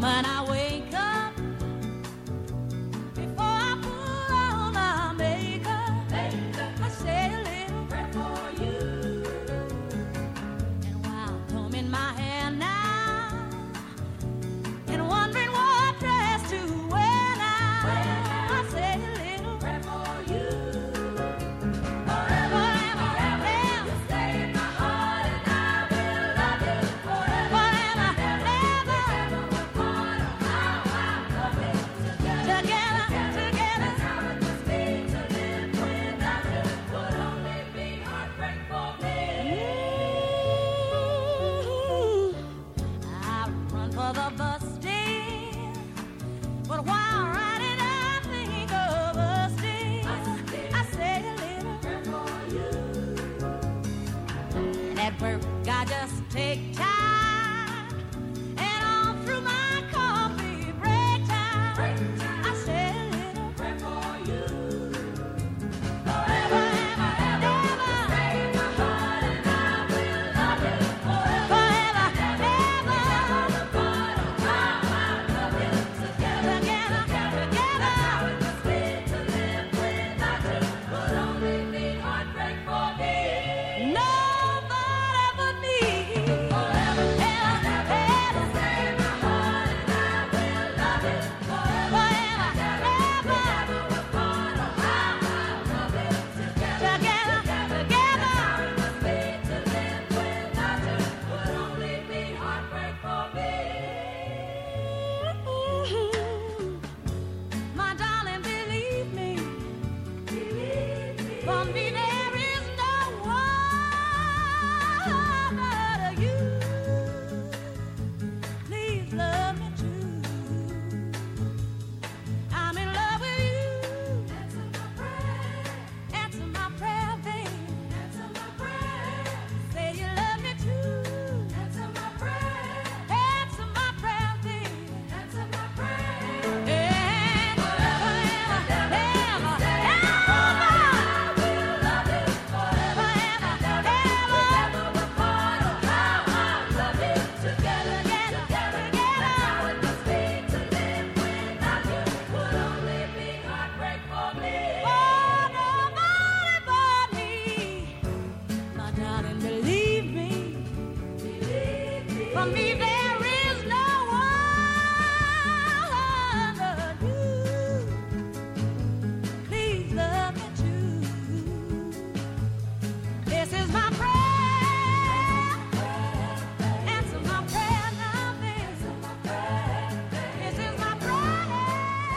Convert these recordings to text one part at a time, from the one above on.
When I wake up, before I put on my makeup, I say a little prayer for you. And while combing my hair now, and wondering what dress to wear now, I say a little prayer for you. Forever, forever, you stay in my heart, and I will love you forever, forever, ever. We're part of how I love it together, together. That's how it must be to live without you. Would only be heartbreak for me. I run for the bus stand, but while riding I think of us still. I say a little prayer for you. And at work I just take time, and all through my coffee break time, I say a little prayer for you. Forever, ever, ever, stay in my heart, and I will love you forever, ever, ever. We're part of how I love you together, together. That's how it must be to live without you. Would only be heartbreak for me. Nobody but me. Forever, ever, ever, stay in my heart, and I will love you forever, ever, ever. We're part of how I love you together, together. That's how it must be to live without you. Would only be heartbreak for me. My darling, believe me, for me there is no one but you. Please love me too. I'm in love with you. Answer my prayer. Answer my prayer, babe. Answer my prayer. Say you love me too. Answer my prayer. Answer my prayer, babe. Answer my prayer. And forever, ever, ever, ever, I will love you forever, ever, ever. We're part of how I love you together, together. That's how it must be to live without you. Would only be heartbreak for me. Oh, nobody but me. My darling, believe me. For me there is no one but you. Please love me too. This is my prayer. Answer my prayer now, baby. This is my prayer.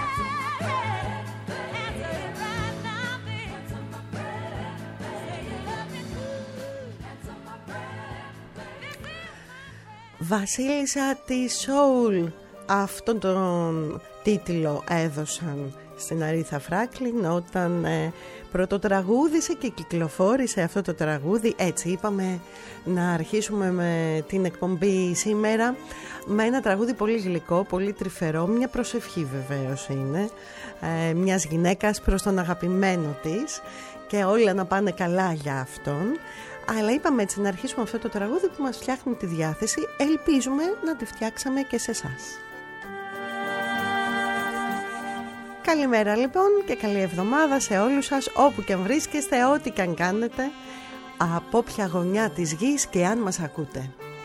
Answer it right now, baby. Say you love me too. Answer my prayer. This is my prayer. Βασίλισσα της Soul. Αυτόν τον τίτλο έδωσαν στην Αρίθα Φράγκλιν όταν πρωτοτραγούδισε και κυκλοφόρησε αυτό το τραγούδι. Έτσι είπαμε να αρχίσουμε με την εκπομπή σήμερα με ένα τραγούδι πολύ γλυκό, πολύ τρυφερό, μια προσευχή βεβαίως είναι, μιας γυναίκας προς τον αγαπημένο της και όλα να πάνε καλά για αυτόν. Αλλά είπαμε έτσι να αρχίσουμε αυτό το τραγούδι που μας φτιάχνει τη διάθεση. Ελπίζουμε να τη φτιάξαμε και σε εσάς. Καλημέρα λοιπόν και καλή εβδομάδα σε όλους σας, όπου και αν βρίσκεστε, ό,τι και αν κάνετε, από όποια γωνιά της γης και αν μας ακούτε.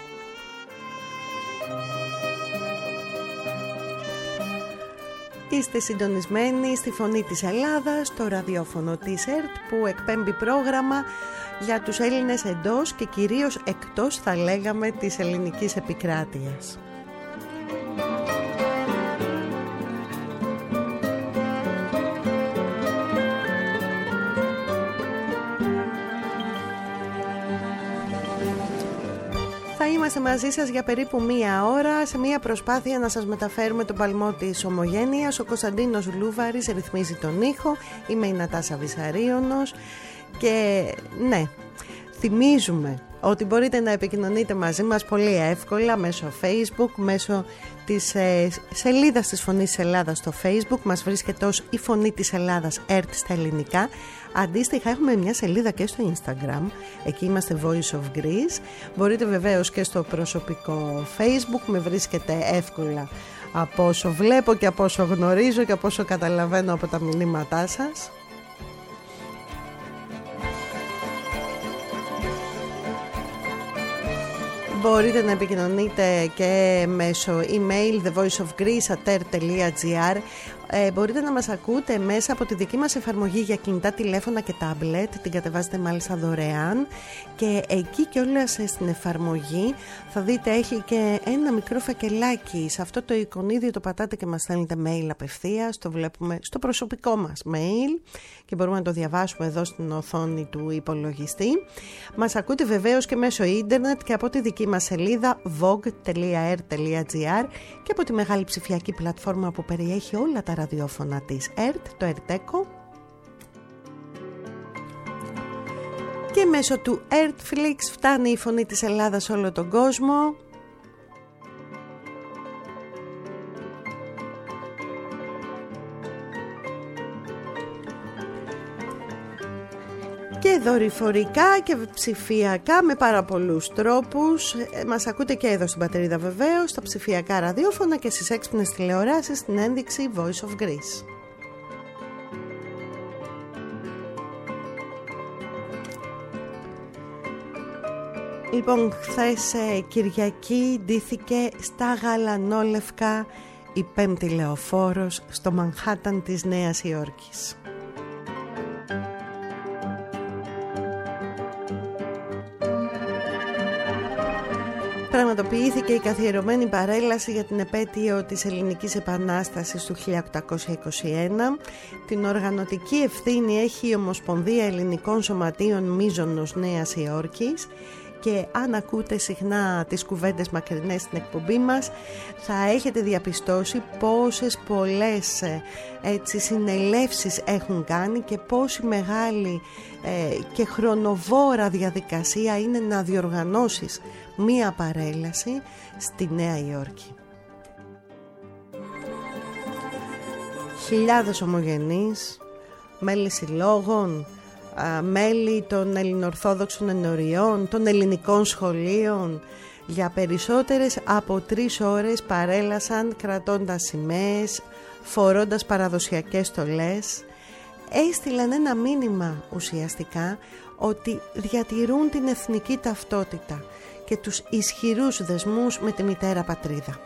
Είστε συντονισμένοι στη Φωνή της Ελλάδας, το ραδιόφωνο της ΕΡΤ που εκπέμπει πρόγραμμα για τους Έλληνες εντός και κυρίως εκτός, θα λέγαμε, της ελληνικής επικράτειας. Θα είμαστε μαζί σας για περίπου μία ώρα σε μία προσπάθεια να σας μεταφέρουμε τον παλμό της ομογένειας. Ο Κωνσταντίνος Λούβαρης ρυθμίζει τον ήχο, είμαι η Νατάσα Βυσαρίωνος και ναι, θυμίζουμε ότι μπορείτε να επικοινωνείτε μαζί μας πολύ εύκολα μέσω Facebook, μέσω της σελίδας της Φωνής της Ελλάδας στο Facebook. Μας βρίσκεται ως η Φωνή της Ελλάδας ΕΡΤ στα ελληνικά. Αντίστοιχα έχουμε μια σελίδα και στο Instagram. Εκεί είμαστε Voice of Greece. Μπορείτε βεβαίως και στο προσωπικό Facebook. Με βρίσκεται εύκολα από όσο βλέπω και από όσο γνωρίζω και από όσο καταλαβαίνω από τα μηνύματά σας. Μπορείτε να επικοινωνείτε και μέσω email thevoiceofgreece@r.gr. Μπορείτε να μας ακούτε μέσα από τη δική μας εφαρμογή για κινητά τηλέφωνα και τάμπλετ. Την κατεβάζετε μάλιστα δωρεάν. Και εκεί και όλα στην εφαρμογή θα δείτε έχει και ένα μικρό φακελάκι. Σε αυτό το εικονίδιο το πατάτε και μας στέλνετε mail απευθείας. Το βλέπουμε στο προσωπικό μας mail και μπορούμε να το διαβάσουμε εδώ στην οθόνη του υπολογιστή. Μας ακούτε βεβαίως και μέσω ίντερνετ και από τη δική μας σελίδα vogue.r.gr και από τη μεγάλη ψηφιακή πλατφόρμα που περιέχει όλα τα ραδιόφωνα της ΕΡΤ, το ΕΡΤΕΚΟ, και μέσω του ERTFlix φτάνει η Φωνή της Ελλάδας σε όλο τον κόσμο. Και δορυφορικά και ψηφιακά με πάρα πολλούς τρόπους. Μας ακούτε και εδώ στην πατρίδα βεβαίως, στα ψηφιακά ραδιόφωνα και στις έξυπνες τηλεοράσεις στην ένδειξη Voice of Greece. Λοιπόν, χθες Κυριακή ντύθηκε στα γαλανόλευκα η 5η λεωφόρος στο Μανχάταν της Νέας Υόρκης. Πραγματοποιήθηκε η καθιερωμένη παρέλαση για την επέτειο της Ελληνικής Επανάστασης του 1821. Την οργανωτική ευθύνη έχει η Ομοσπονδία Ελληνικών Σωματείων Μίζωνος Νέας Υόρκης. Και αν ακούτε συχνά τις κουβέντες μακρινές στην εκπομπή μας, θα έχετε διαπιστώσει πόσες πολλές συνελεύσεις έχουν κάνει και πόση μεγάλη και χρονοβόρα διαδικασία είναι να διοργανώσεις μία παρέλαση στη Νέα Υόρκη. Χιλιάδες ομογενείς, μέλη συλλόγων, μέλη των ελληνοορθόδοξων ενωριών, των ελληνικών σχολείων, για περισσότερες από 3 ώρες παρέλασαν κρατώντας σημαίες, φορώντας παραδοσιακές στολές. Έστειλαν ένα μήνυμα ουσιαστικά ότι διατηρούν την εθνική ταυτότητα και τους ισχυρούς δεσμούς με τη μητέρα πατρίδα.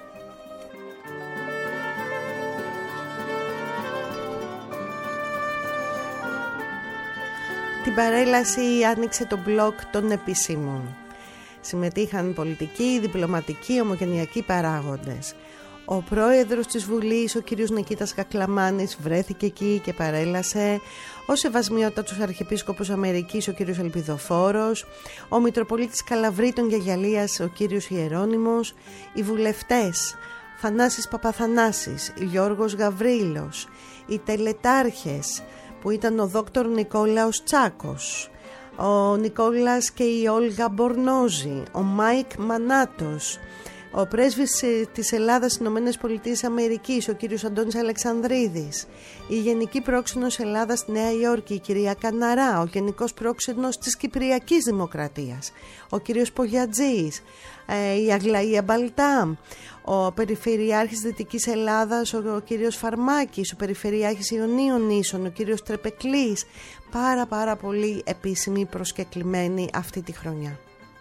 Την παρέλαση άνοιξε το μπλοκ των επισήμων. Συμμετείχαν πολιτικοί, διπλωματικοί, ομογενειακοί παράγοντες. Ο πρόεδρος της Βουλής, ο κύριος Νικήτας Κακλαμάνης, βρέθηκε εκεί και παρέλασε. Ο Σεβασμιότατος Αρχιεπίσκοπος Αμερικής, ο κύριος Ελπιδοφόρος. Ο Μητροπολίτης Καλαβρίτων και Αγιαλίας, ο κύριος Ιερώνυμος. Οι βουλευτές Θανάσης Παπαθανάσης, Γιώργος Γαβρίλος. Οι τελετάρχες που ήταν ο δόκτωρ Νικόλαος Τσάκος, ο Νικόλας και η Όλγα Μπορνόζη, ο Μάικ Μανάτος, ο πρέσβης της Ελλάδας στις Ηνωμένες Πολιτείες Αμερικής, ο κύριος Αντώνης Αλεξανδρίδης, η Γενική Πρόξενος Ελλάδας στη Νέα Υόρκη, η κυρία Καναρά, ο Γενικός Πρόξενος της Κυπριακής Δημοκρατίας, ο κύριος Πογιατζής, η Αγλαία Μπαλτά, ο Περιφερειάρχης Δυτικής Ελλάδας, ο κύριος Φαρμάκης, ο Περιφερειάρχης Ιωνίων Νήσων, ο κύριος Τρεπεκλής. Πάρα πολύ επίσημοι προσκεκλημένοι αυτή τη χρονιά.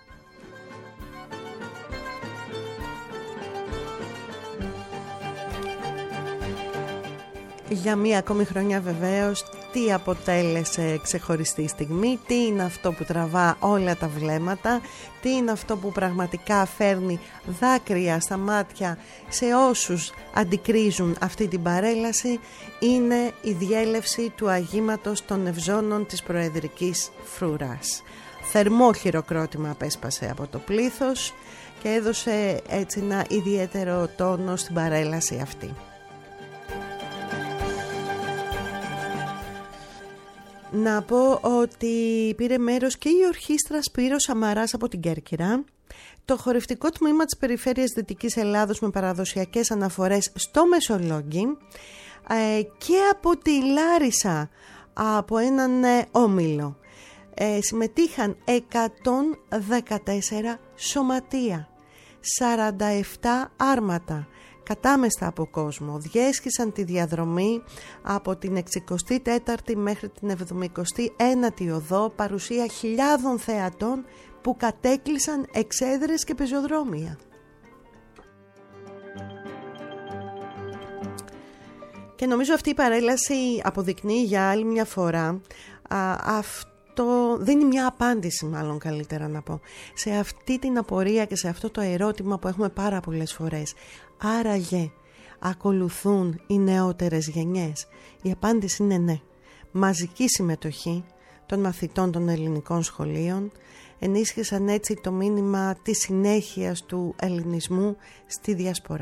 Για μία ακόμη χρονιά βεβαίως, τι αποτέλεσε ξεχωριστή στιγμή, τι είναι αυτό που τραβά όλα τα βλέμματα, τι είναι αυτό που πραγματικά φέρνει δάκρυα στα μάτια σε όσους αντικρίζουν αυτή την παρέλαση, είναι η διέλευση του αγήματος των ευζώνων της Προεδρικής Φρουράς. Θερμό χειροκρότημα απέσπασε από το πλήθος και έδωσε έτσι ένα ιδιαίτερο τόνο στην παρέλαση αυτή. Να πω ότι πήρε μέρος και η ορχήστρα Σπύρος Σαμαράς από την Κέρκυρα, Το χορευτικό τμήμα της περιφέρειας Δυτικής Ελλάδος με παραδοσιακές αναφορές στο Μεσολόγγι και από τη Λάρισα από έναν όμιλο. Συμμετείχαν 114 σωματεία, 47 άρματα, κατάμεστα από κόσμο. Διέσχισαν τη διαδρομή από την 64η μέχρι την 79η οδό, παρουσία χιλιάδων θεατών που κατέκλυσαν εξέδρες και πεζοδρόμια. Και νομίζω αυτή η παρέλαση αποδεικνύει για άλλη μια φορά αυτό, δίνει μια απάντηση μάλλον καλύτερα να πω, σε αυτή την απορία και σε αυτό το ερώτημα που έχουμε πάρα πολλές φορές. Άραγε ακολουθούν οι νεότερες γενιές? Η απάντηση είναι ναι. Μαζική συμμετοχή των μαθητών των ελληνικών σχολείων ενίσχυσαν έτσι το μήνυμα της συνέχειας του ελληνισμού στη διασπορά.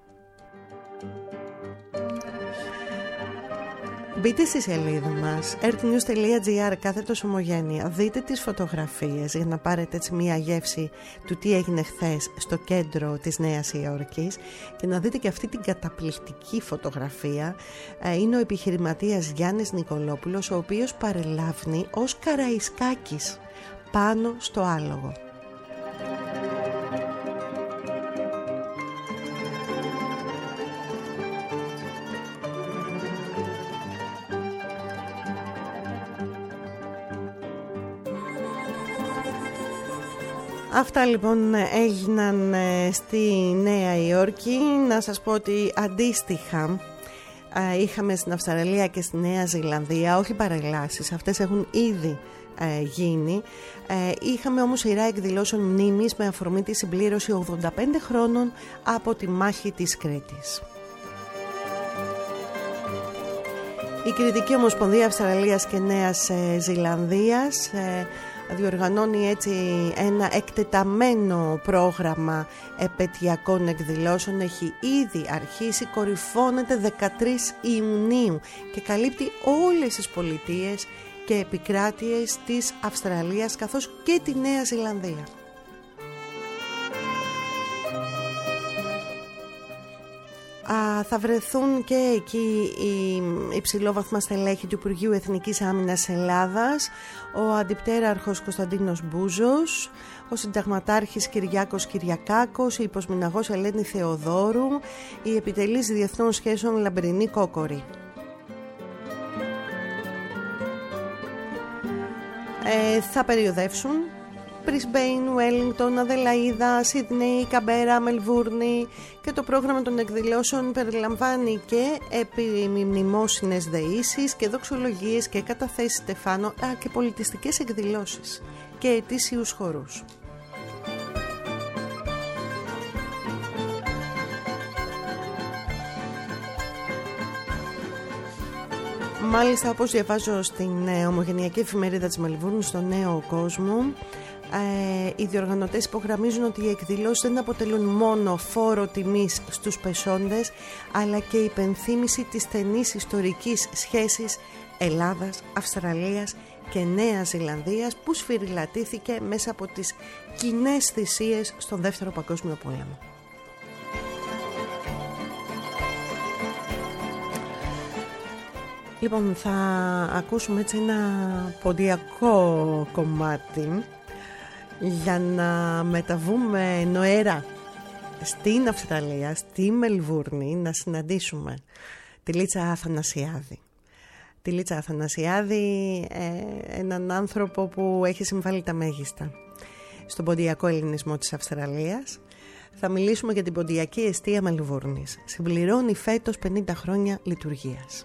Μπείτε στη σελίδα μας earthnews.gr /ομογένεια, δείτε τις φωτογραφίες για να πάρετε έτσι μια γεύση του τι έγινε χθες στο κέντρο της Νέας Υόρκης και να δείτε και αυτή την καταπληκτική φωτογραφία. Είναι ο επιχειρηματίας Γιάννης Νικολόπουλος, ο οποίος παρελάβνει ως Καραϊσκάκης πάνω στο άλογο. Αυτά λοιπόν έγιναν στη Νέα Υόρκη. Να σας πω ότι αντίστοιχα είχαμε στην Αυστραλία και στη Νέα Ζηλανδία, όχι παρελάσεις, αυτές έχουν ήδη γίνει. Είχαμε όμως σειρά εκδηλώσεων μνήμης με αφορμή τη συμπλήρωση 85 χρόνων από τη μάχη της Κρήτης. Η Κρητική Ομοσπονδία Αυστραλίας και Νέας Ζηλανδίας διοργανώνει έτσι ένα εκτεταμένο πρόγραμμα επετειακών εκδηλώσεων. Έχει ήδη αρχίσει, κορυφώνεται 13 Ιουνίου και καλύπτει όλες τις πολιτείες και επικράτειες της Αυστραλίας καθώς και τη Νέα Ζηλανδία. Θα βρεθούν και εκεί οι υψηλόβαθμα στελέχη του Υπουργείου Εθνικής Άμυνας Ελλάδας, ο Αντιπτέραρχος Κωνσταντίνος Μπούζος, ο Συνταγματάρχης Κυριάκος Κυριακάκος, η Υποσμηναγός Ελένη Θεοδόρου, η Επιτελής Διεθνών Σχέσεων Λαμπρινή Κόκορη. Θα περιοδεύσουν Brisbane, Wellington, Αδελαΐδα, Σίδνεϊ, Καμπέρα, Μελβούρνη και το πρόγραμμα των εκδηλώσεων περιλαμβάνει και επιμνημόσυνες δεήσεις και δοξολογίες και καταθέσεις στεφάνων και πολιτιστικές εκδηλώσεις και ετήσιους χορούς. Μάλιστα, όπως διαβάζω στην ομογενειακή εφημερίδα της Μελβούρνης, στο Νέο Κόσμο, οι διοργανωτές υπογραμμίζουν ότι οι εκδηλώσεις δεν αποτελούν μόνο φόρο τιμής στους πεσόντες, αλλά και υπενθύμηση της στενής ιστορικής σχέσης Ελλάδας, Αυστραλίας και Νέας Ζηλανδίας που σφυριλατήθηκε μέσα από τις κοινές θυσίες στον Δεύτερο Παγκόσμιο Πόλεμο. Λοιπόν, θα ακούσουμε έτσι ένα ποντιακό κομμάτι για να μεταβούμε νοερά στην Αυστραλία, στη Μελβούρνη, να συναντήσουμε τη Λίτσα Αθανασιάδη. Τη Λίτσα Αθανασιάδη, έναν άνθρωπο που έχει συμβάλει τα μέγιστα στον ποντιακό ελληνισμό της Αυστραλίας. Θα μιλήσουμε για την ποντιακή εστία Μελβούρνης. Συμπληρώνει φέτος 50 χρόνια λειτουργίας.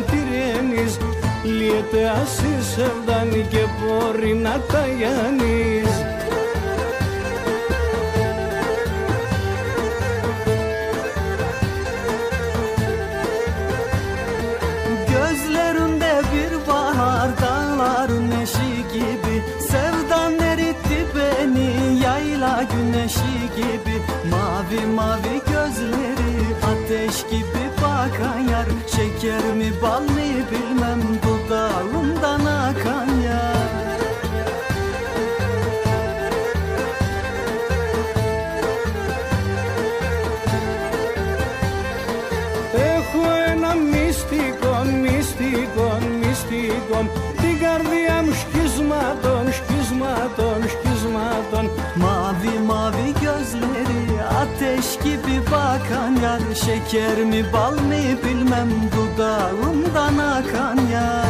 τυρένεις, λιέται ασύσε φτάνει και μπορεί να τα γιάνεις. Gözlerinde bir bahar, dağların eşi gibi, sevdan eritti beni yayla güneşi gibi. Mavi mavi gözleri ateş gibi bakan yar, şeker mi bal mı bilmem dudağımdan akan yar. Έχω ένα μυστικό, μυστικό, μυστικό, την καρδιά μου σκισμάτων, σκισμάτων, σκισμάτων. Mavi mavi gözleri ateş gibi bakan yar, şeker mi bal mı bilmem dudağımdan akan yar.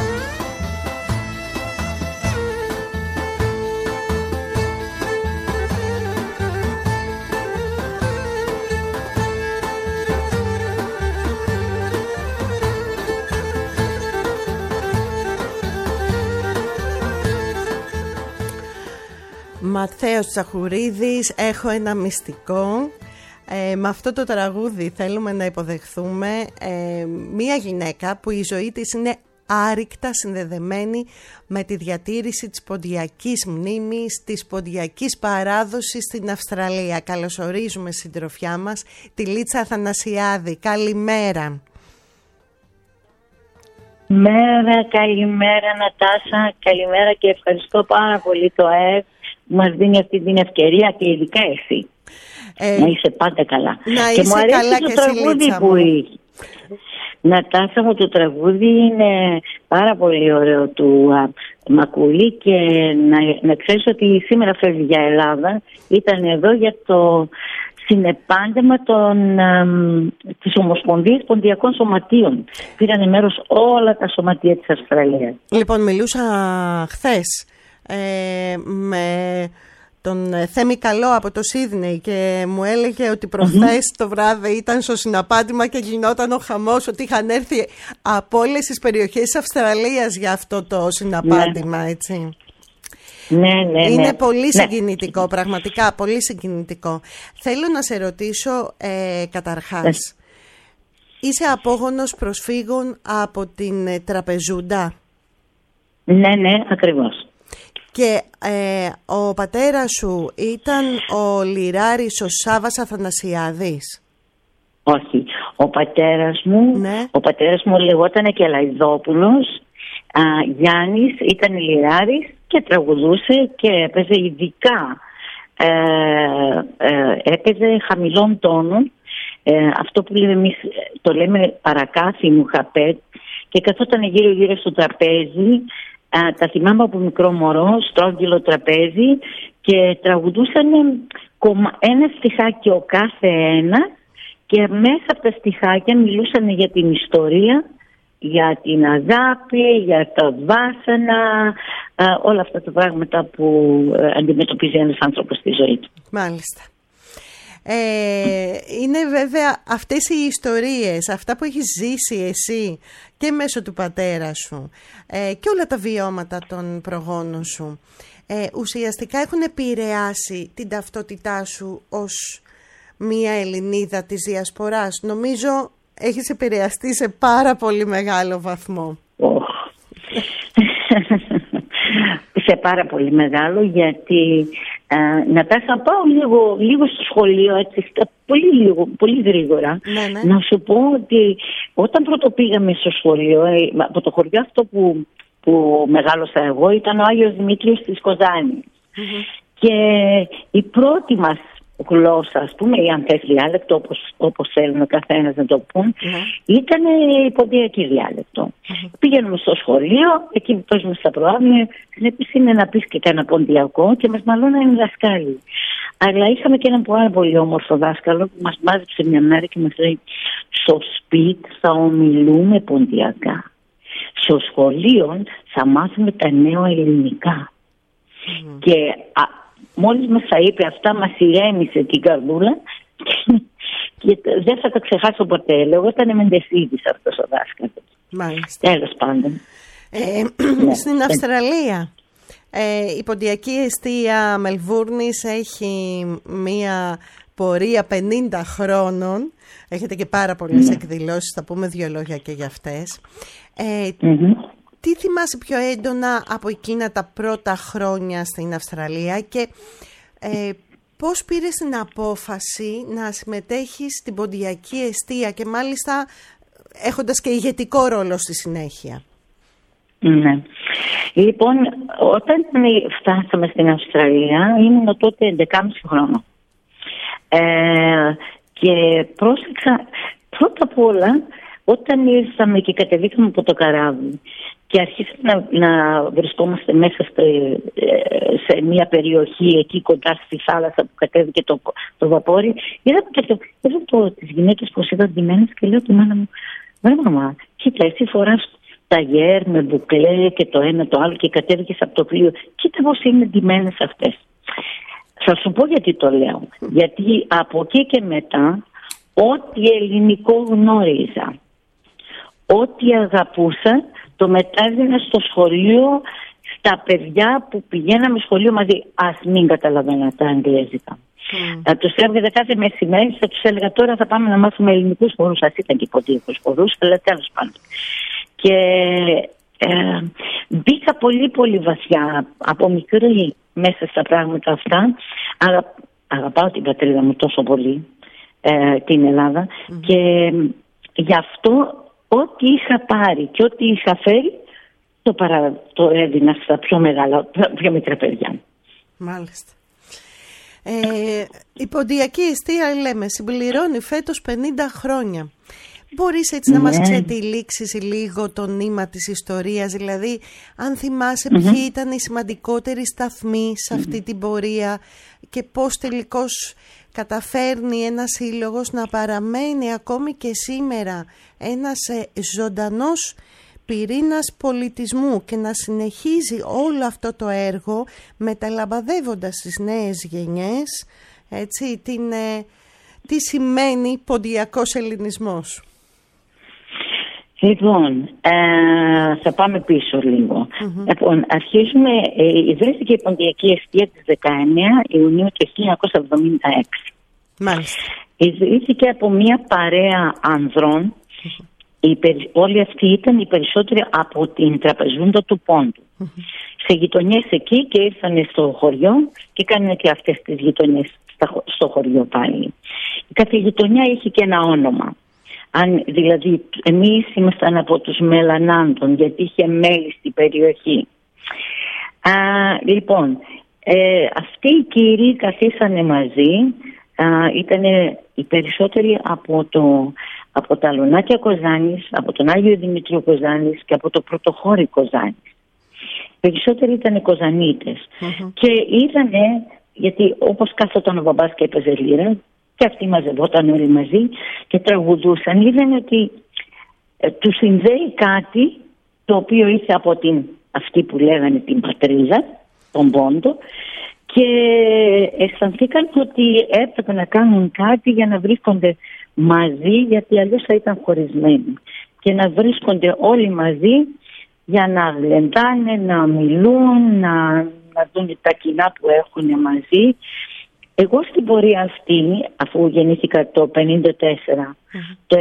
Ματθαίος Τσαχουρίδης, έχω ένα μυστικό. Με αυτό το τραγούδι θέλουμε να υποδεχθούμε μία γυναίκα που η ζωή της είναι άρρηκτα συνδεδεμένη με τη διατήρηση της ποντιακής μνήμης, της ποντιακής παράδοσης στην Αυστραλία. Καλωσορίζουμε συντροφιά μας τη Λίτσα Αθανασιάδη. Καλημέρα. Καλημέρα Νατάσα, καλημέρα και ευχαριστώ πάρα πολύ το ΑΕΠ που μας δίνει αυτή την ευκαιρία και ειδικά εσύ. Να είσαι πάντα καλά. Να και είσαι μου αρέσει καλά το και τραγούδι που είχε. Νατάσα μου, το τραγούδι είναι πάρα πολύ ωραίο του Μακούλη και να ξέρεις ότι σήμερα φεύγει για Ελλάδα. Ήταν εδώ για το συνεπάγγελμα της Ομοσπονδίας Ποντιακών Σωματείων. Πήρανε μέρος όλα τα σωματεία της Αυστραλίας. Λοιπόν, μιλούσα χθες με τον Θέμη Καλό από το Σίδνεϊ και μου έλεγε ότι προχθές το βράδυ ήταν στο συναπάτημα και γινόταν ο χαμός, ότι είχαν έρθει από όλες τις περιοχές της Αυστραλίας για αυτό το συναπάτημα, έτσι. Είναι πολύ συγκινητικό, πραγματικά πολύ συγκινητικό. Θέλω να σε ρωτήσω καταρχάς, είσαι απόγονος προσφύγων από την Τραπεζούντα? Ναι, ακριβώς. Και ο πατέρας σου ήταν ο λιράρης ο Σάββας Αθανασιάδης? Όχι, ο πατέρας μου λεγόταν και Λαϊδόπουλος Γιάννης, ήταν λιράρης και τραγουδούσε και έπαιζε ειδικά, έπαιζε χαμηλών τόνων, αυτό που λέμε εμείς, το λέμε παρακάθι μου χαπέτ, και καθόταν γύρω στο τραπέζι. Τα θυμάμαι από μικρό μωρό, στρόγγυλο τραπέζι, και τραγουδούσαν ένα στιχάκι ο κάθε ένα, και μέσα από τα στιχάκια μιλούσαν για την ιστορία, για την αγάπη, για τα βάσανα, όλα αυτά τα πράγματα που αντιμετωπίζει ένας άνθρωπος στη ζωή του. Μάλιστα. Είναι βέβαια αυτές οι ιστορίες, αυτά που έχεις ζήσει εσύ και μέσω του πατέρα σου και όλα τα βιώματα των προγόνων σου, ουσιαστικά έχουν επηρεάσει την ταυτότητά σου ως μία Ελληνίδα της Διασποράς. Νομίζω έχεις επηρεαστεί σε πάρα πολύ μεγάλο βαθμό. Σε πάρα πολύ μεγάλο, γιατί να πάω λίγο στο σχολείο, έτσι, πολύ γρήγορα. Ναι. Να σου πω ότι όταν πρώτο πήγαμε στο σχολείο, από το χωριό αυτό που μεγάλωσα εγώ, ήταν ο Άγιος Δημήτριος της Κοζάνης. Και η πρώτη μας γλώσσα, ας πούμε, ή αν θες διάλεκτο, όπως θέλουν ο καθένας να το πούν, ήταν η ποντιακή διάλεκτο. Πήγαινουμε στο σχολείο, εκεί που παίζουμε στα προάγνια, βλέπεις είναι να πεις και κανένα ποντιακό, και μας μαλώνανε οι δασκάλοι. Αλλά είχαμε και έναν πάρα πολύ όμορφο δάσκαλο που μας μάζεψε μια μέρα και μας λέει: στο σπίτι θα ομιλούμε ποντιακά. Στο σχολείο θα μάθουμε τα νέα ελληνικά. Και μόλις μας τα είπε αυτά, μας ηρέμησε την καρδούλα και δεν θα τα ξεχάσω ποτέ. Εγώ ήταν Μεντεσίδης αυτός ο δάσκαλος. Μάλιστα. Τέλος πάντων. Στην Αυστραλία, η ποντιακή εστία Μελβούρνης έχει μία πορεία 50 χρόνων. Έχετε και πάρα πολλές εκδηλώσεις, θα πούμε 2 λόγια και για αυτές. Τι θυμάσαι πιο έντονα από εκείνα τα πρώτα χρόνια στην Αυστραλία και πώς πήρες την απόφαση να συμμετέχεις στην ποντιακή εστία και μάλιστα έχοντας και ηγετικό ρόλο στη συνέχεια? Ναι. Λοιπόν, όταν φτάσαμε στην Αυστραλία ήμουν τότε 11,5 χρόνο. Και πρόσεξα πρώτα απ' όλα όταν ήρθαμε και κατεβήκαμε από το καράβι και αρχίσαμε να βρισκόμαστε μέσα σε μια περιοχή εκεί κοντά στη θάλασσα που κατέβηκε το βαπόρι, είδα τις γυναίκες πως ήταν ντυμένες και λέω τη μάνα μου, μάμα, κοίτα, εσύ φοράς ταγέρ με μπουκλέ και το ένα το άλλο και κατέβηκες από το πλοίο, κοίτα πως είναι ντυμένες αυτές. Θα σου πω γιατί το λέω. Γιατί από εκεί και μετά ό,τι ελληνικό γνώριζα, ό,τι αγαπούσα, το μετάδινα στο σχολείο, στα παιδιά που πηγαίναμε σχολείο μαζί. Ας μην καταλαβαίνα τα αγγλέζικα. Θα τους έβγαζα κάθε μεσημέρι, θα τους έλεγα τώρα θα πάμε να μάθουμε ελληνικούς χορούς. Ας ήταν και ποντιακούς χορούς, αλλά τέλος πάντων. Και μπήκα πολύ πολύ βαθιά από μικρή μέσα στα πράγματα αυτά. Αγαπάω την πατρίδα μου τόσο πολύ, την Ελλάδα, και γι' αυτό ό,τι είχα πάρει και ό,τι είχα φέρει το έδινα στα πιο μεγάλα, πιο μικρά παιδιά. Μάλιστα. Η ποντιακή εστία, λέμε, συμπληρώνει φέτος 50 χρόνια. Μπορείς έτσι να μας ξετυλίξεις λίγο το νήμα της ιστορίας, δηλαδή αν θυμάσαι ποιοι ήταν οι σημαντικότεροι σταθμοί σε αυτή την πορεία και πώς τελικώς καταφέρνει ένας σύλλογος να παραμένει ακόμη και σήμερα ένας ζωντανός πυρήνας πολιτισμού και να συνεχίζει όλο αυτό το έργο μεταλαμπαδεύοντας τις νέες γενιές, έτσι, τι σημαίνει ποντιακός ελληνισμός. Λοιπόν, θα πάμε πίσω λίγο. Λοιπόν, αρχίζουμε, ιδρύθηκε η ποντιακή εστία της 19 Ιουνίου του 1976. Μάλιστα. Ιδρύθηκε από μια παρέα ανδρών. Όλοι αυτοί ήταν οι περισσότεροι από την Τραπεζούντα του Πόντου. Σε γειτονιές εκεί, και ήρθαν στο χωριό και κάνανε και αυτές τις γειτονιές στο χωριό πάλι. Η κάθε γειτονιά είχε και ένα όνομα. Δηλαδή εμείς ήμασταν από τους Μελανάντων, γιατί είχε μέλη στην περιοχή. Λοιπόν, αυτοί οι κύριοι καθίσανε μαζί. Ήταν οι περισσότεροι από τα Λουνάκια Κοζάνης, από τον Άγιο Δημητρίου Κοζάνης και από το Πρωτοχώρι Κοζάνης. Περισσότεροι ήταν Κοζανίτες. Και είδανε, γιατί όπως κάθονταν ο μπαμπάς και έπαιζε λύρα, και αυτοί μαζευόταν όλοι μαζί και τραγουδούσαν, είδανε ότι τους συνδέει κάτι το οποίο ήρθε από αυτή που λέγανε την πατρίδα, τον Πόντο, και αισθανθήκαν ότι έπρεπε να κάνουν κάτι για να βρίσκονται μαζί, γιατί αλλιώς θα ήταν χωρισμένοι, και να βρίσκονται όλοι μαζί για να γλεντάνε, να μιλούν, να δουν τα κοινά που έχουν μαζί. Εγώ στην πορεία αυτή, αφού γεννήθηκα το 1954, το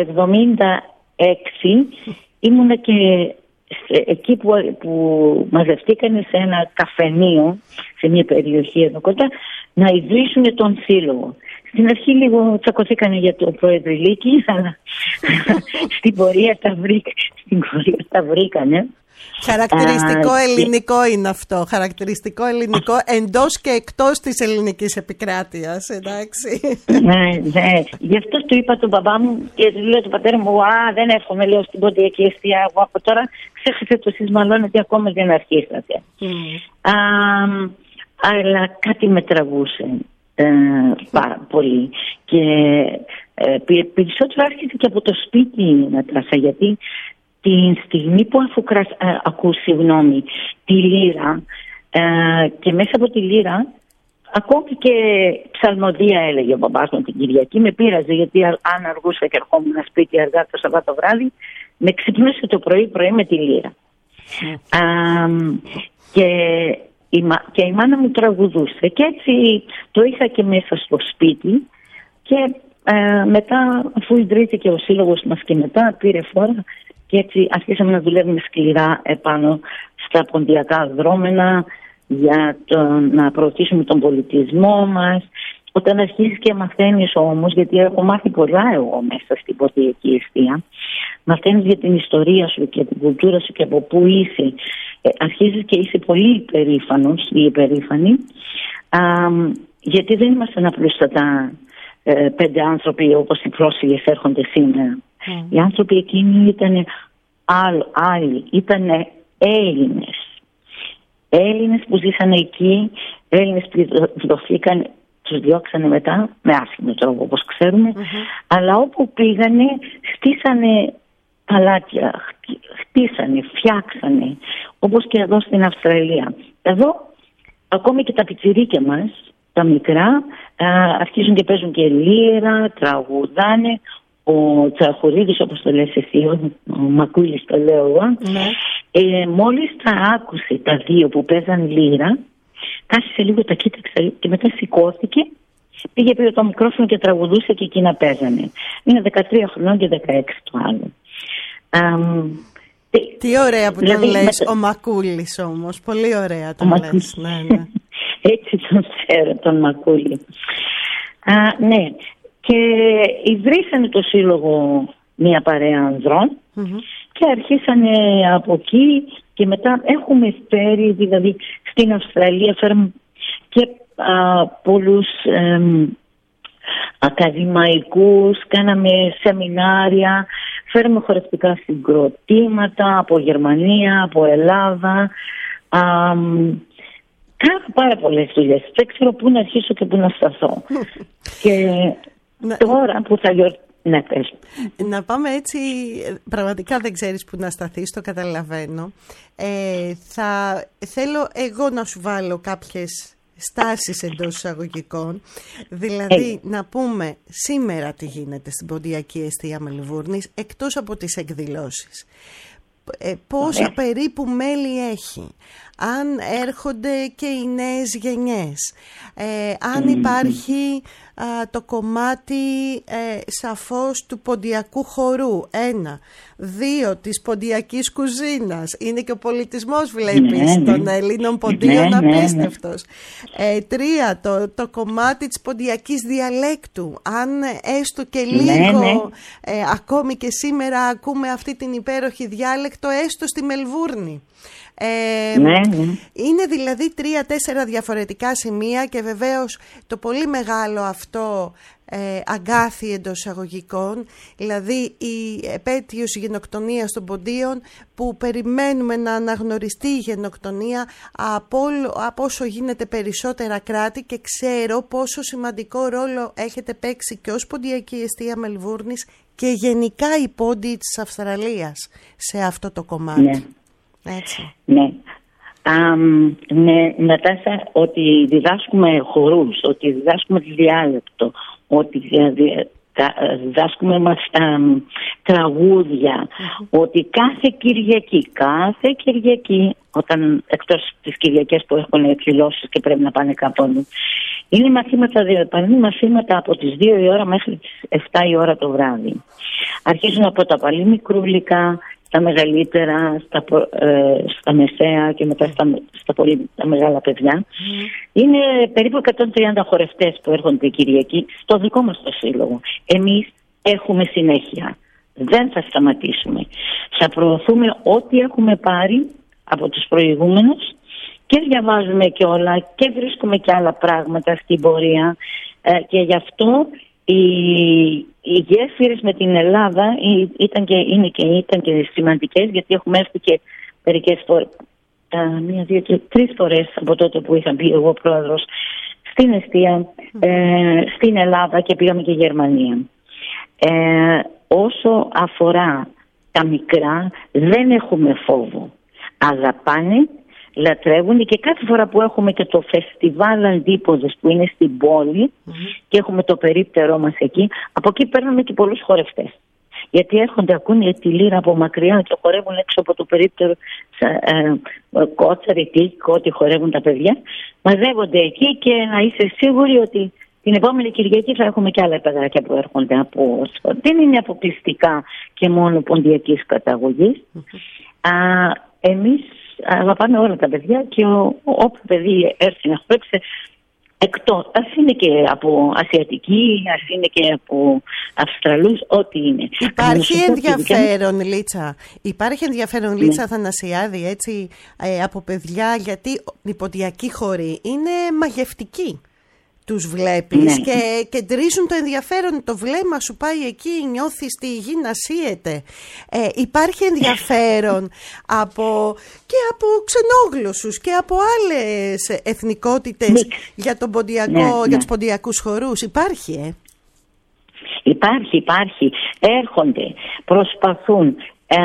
1976 ήμουνα και εκεί που μαζευτήκανε σε ένα καφενείο, σε μια περιοχή εδώ κοντά, να ιδρύσουν τον σύλλογο. Στην αρχή λίγο τσακωθήκανε για το Προεδρυλίκη, αλλά στην πορεία τα βρήκανε. Χαρακτηριστικό ελληνικό είναι αυτό. Χαρακτηριστικό ελληνικό εντός και εκτός της ελληνικής επικράτειας, εντάξει. Ναι. Γι' αυτό του είπα τον μπαμπά μου και λέω τον πατέρα μου, δεν εύχομαι, λέω, στην ποντιακή εστία. Εγώ από τώρα ξέχασα το σεισμαλώνει ότι ακόμα δεν αρχίσατε. Αλλά κάτι με τραβούσε πάρα πολύ. Και περισσότερο άρχισε και από το σπίτι να τράσα, γιατί την στιγμή που ακούς τη λύρα, και μέσα από τη λύρα ακόμη και ψαλμοδία έλεγε ο μπαμπάς μου την Κυριακή. Με πείραζε, γιατί αν αργούσα και ερχόμουν σπίτι αργά το Σαββάτο βράδυ, με ξυπνούσε το πρωί με τη λύρα. Και η μάνα μου τραγουδούσε και έτσι το είχα και μέσα στο σπίτι και μετά, αφού ιδρύθηκε ο σύλλογος μας και μετά πήρε φόρα και έτσι αρχίσαμε να δουλεύουμε σκληρά επάνω στα ποντιακά δρόμενα για να προωθήσουμε τον πολιτισμό μας. Όταν αρχίσεις και μαθαίνεις όμως, γιατί έχω μάθει πολλά εγώ μέσα στην ποντιακή εστία, μαθαίνεις για την ιστορία σου και την κουλτούρα σου και από πού είσαι, αρχίζεις και είσαι πολύ υπερήφανος ή υπερήφανη, γιατί δεν ήμασταν απλούστατα 5 άνθρωποι όπως οι πρόσφυγες έρχονται σήμερα. Οι άνθρωποι εκείνοι ήταν άλλοι, ήταν Έλληνες που ζήσαν εκεί, Έλληνες που δοθήκαν, τους διώξανε μετά με άσχημο τρόπο όπως ξέρουμε, αλλά όπου πήγανε στήσανε παλάτια, χτίσανε, φτιάξανε, όπως και εδώ στην Αυστραλία. Εδώ ακόμη και τα πιτσιρίκια μας, τα μικρά, αρχίζουν και παίζουν και λύρα, τραγουδάνε. Ο Τσαχουρίδης, όπως το λες εσύ, ο Μακούλης το λέω εγώ, μόλις τα άκουσε τα δύο που παίζαν λύρα, κάθισε λίγο, τα κοίταξε και μετά σηκώθηκε, πήρε το μικρόφωνο και τραγουδούσε και εκείνα παίζανε. Είναι 13 χρονών και 16 το άλλο. Τι ωραία που τον λες, ο Μακούλης όμως, πολύ ωραία τον λες. Ναι. Έτσι τον ξέρω τον Μακούλη. Ναι, και ιδρύσανε το σύλλογο μια παρέα ανδρών και αρχίσανε από εκεί και μετά έχουμε φέρει, δηλαδή στην Αυστραλία φέρουμε και πολλούς ακαδημαϊκούς, κάναμε σεμινάρια, φέρουμε χορευτικά συγκροτήματα από Γερμανία, από Ελλάδα. Κάνω πάρα πολλές δουλειές. Δεν ξέρω πού να αρχίσω και πού να σταθώ. Και τώρα που θα να πάμε έτσι, πραγματικά δεν ξέρεις που να σταθείς, το καταλαβαίνω. Θέλω εγώ να σου βάλω κάποιες στάσεις εντός εισαγωγικών. Δηλαδή να πούμε σήμερα τι γίνεται στην ποντιακή εστία Μελβούρνης, εκτός από τις εκδηλώσεις. Πόσα περίπου μέλη έχει, αν έρχονται και οι νέες γενιές, αν υπάρχει το κομμάτι σαφώς του ποντιακού χορού, 1, 2 της ποντιακής κουζίνας, είναι και ο πολιτισμός βλέπεις των Ελλήνων ποντίων απίστευτος, 3 το κομμάτι της ποντιακής διαλέκτου, αν έστω και λίγο ακόμη και σήμερα ακούμε αυτή την υπέροχη διάλεκτο έστω στη Μελβούρνη. Είναι δηλαδή 3-4 διαφορετικά σημεία και βεβαίως το πολύ μεγάλο αυτό αγκάθι εντός εισαγωγικών, δηλαδή η επέτειος γενοκτονίας των ποντίων, που περιμένουμε να αναγνωριστεί η γενοκτονία από όσο γίνεται περισσότερα κράτη, και ξέρω πόσο σημαντικό ρόλο έχετε παίξει και ως ποντιακή εστία Μελβούρνης και γενικά οι πόντιοι της Αυστραλίας σε αυτό το κομμάτι. Έτσι. Ναι, Νατάσα, ότι διδάσκουμε χορούς, ότι διδάσκουμε τη διάλεκτο, ότι διδάσκουμε τραγούδια, ότι κάθε Κυριακή, όταν εκτός τις Κυριακές που έχουν εκδηλώσεις και πρέπει να πάνε κάπου, είναι μαθήματα από τις 2 η ώρα μέχρι τις 7 η ώρα το βράδυ. Αρχίζουν από τα πολύ μικρούλικα, τα μεγαλύτερα, στα μεσαία και μετά στα μεγάλα παιδιά. Είναι περίπου 130 χορευτές που έρχονται Κυριακή στο δικό μας το σύλλογο. Εμείς έχουμε συνέχεια. Δεν θα σταματήσουμε. Θα προωθούμε ό,τι έχουμε πάρει από τους προηγούμενους και διαβάζουμε και όλα και βρίσκουμε και άλλα πράγματα στην πορεία, και γι' αυτό οι γέφυρες με την Ελλάδα ήταν και σημαντικές, γιατί έχουμε έρθει και μερικές φορές, 1, 2 και 3 φορές από τότε που είχα μπει εγώ πρόεδρος στην εστία, στην Ελλάδα, και πήγαμε και Γερμανία. Όσο αφορά τα μικρά, δεν έχουμε φόβο. Αγαπάνε, λατρεύουν, και κάθε φορά που έχουμε και το φεστιβάλ Αντίποδες που είναι στην πόλη και έχουμε το περίπτερό μας εκεί, από εκεί παίρνουμε και πολλούς χορευτές. γιατί έρχονται, ακούνε τη λύρα από μακριά και χορεύουν έξω από το περίπτερο κότσαρι, τίκ, ό,τι χορεύουν τα παιδιά. Μαζεύονται εκεί και να είσαι σίγουροι ότι την επόμενη Κυριακή θα έχουμε και άλλα παιδάκια που έρχονται από... Δεν είναι αποκλειστικά και μόνο ποντιακής καταγωγής. Εμείς αγαπάμε όλα τα παιδιά και όποιο παιδί έρθει να χορέψει, εκτός, ας είναι και από Ασιατική, ας είναι και από Αυστραλούς, ό,τι είναι. Υπάρχει ενδιαφέρον, Λίτσα. Υπάρχει ενδιαφέρον, Λίτσα Θανασιάδη, έτσι, από παιδιά, γιατί οι ποντιακοί χοροί είναι μαγευτικοί. Τους βλέπεις και κεντρίζουν το ενδιαφέρον, το βλέμμα σου πάει εκεί, νιώθεις τη γη να σύεται. Υπάρχει ενδιαφέρον και από ξενόγλωσσους και από άλλες εθνικότητες για τον ποντιακό, για τους ποντιακούς χορούς. Υπάρχει, Υπάρχει. Έρχονται, προσπαθούν.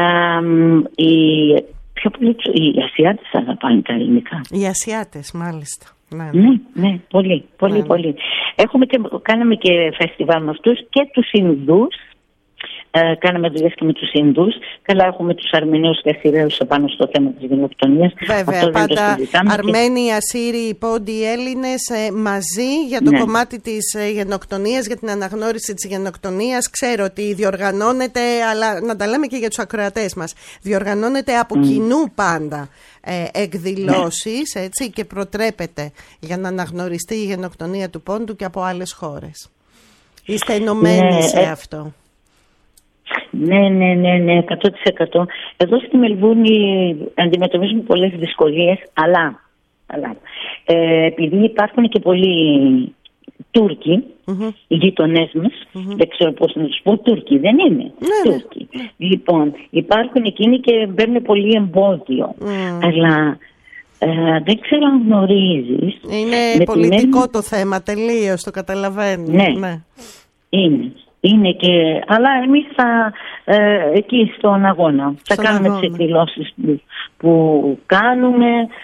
Οι Ασιάτες αγαπάνε τα ελληνικά. Οι Ασιάτες, μάλιστα. Ναι, πολύ. Κάναμε και φεστιβάλ με αυτούς και τους Ινδούς. Κάναμε δουλειές και με τους Ινδούς. Καλά, έχουμε τους Αρμενίους και Ασσυρίους πάνω στο θέμα της γενοκτονίας. Βέβαια, πάντα Αρμένοι, Ασσύριοι, Πόντιοι, Έλληνες μαζί για το κομμάτι της γενοκτονίας, για την αναγνώριση της γενοκτονίας. Ξέρω ότι διοργανώνεται, αλλά να τα λέμε και για τους ακροατές μας, διοργανώνεται από κοινού πάντα εκδηλώσεις, έτσι, και προτρέπεται για να αναγνωριστεί η γενοκτονία του Πόντου και από άλλες χώρες. Είστε ενωμένοι σε αυτό? Ναι, 100%. Εδώ στη Μελβούρνη αντιμετωπίζουμε πολλές δυσκολίες, αλλά επειδή υπάρχουν και πολλοί Τούρκοι, οι γειτονές μας, δεν ξέρω πώς να τους πω, Τούρκοι δεν είναι, Τούρκοι. Λοιπόν, υπάρχουν εκείνοι και παίρνουν πολύ εμπόδιο, αλλά δεν ξέρω αν γνωρίζεις. Είναι πολιτικό το θέμα, τελείως, το καταλαβαίνω. Ναι. Είναι και, αλλά εμείς εκεί στον αγώνα θα κάνουμε τις εκδηλώσεις που κάνουμε,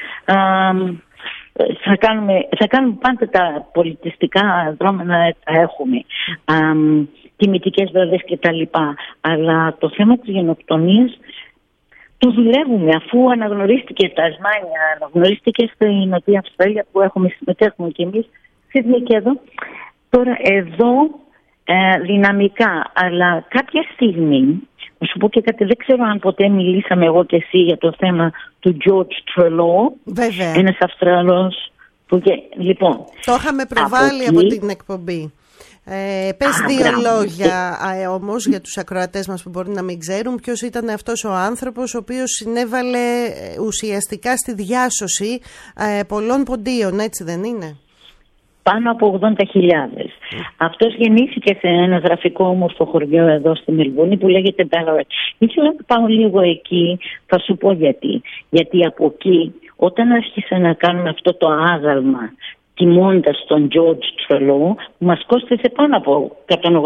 θα κάνουμε πάντα τα πολιτιστικά δρόμενα, τα έχουμε, τιμητικές βραδές και τα λοιπά, αλλά το θέμα της γενοκτονίας το δουλεύουμε, αφού αναγνωρίστηκε στα Τασμάνια, αναγνωρίστηκε στη Νοτιά Αυστραλία που συμμετέχουμε και εμείς, Σίδνεϊ και εδώ. Τώρα εδώ δυναμικά, αλλά κάποια στιγμή, να σου πω και κάτι, δεν ξέρω αν ποτέ μιλήσαμε εγώ και εσύ για το θέμα του George Trelaw, ένας Αυστραλός λοιπόν, το είχαμε προβάλει από την εκπομπή. Πες δύο λόγια όμως για τους ακροατές μας που μπορεί να μην ξέρουν ποιος ήταν αυτός ο άνθρωπος ο οποίος συνέβαλε ουσιαστικά στη διάσωση πολλών ποντίων, έτσι δεν είναι? Πάνω από 80.000. Αυτός γεννήθηκε σε ένα γραφικό όμορφο χωριό εδώ στη Μελβούρνη που λέγεται Ballarat. Ήθελα να πάω λίγο εκεί, θα σου πω γιατί. Γιατί από εκεί, όταν άρχισα να κάνουμε αυτό το άγαλμα, τιμώντας τον George Trelaw, που μας κόστησε πάνω από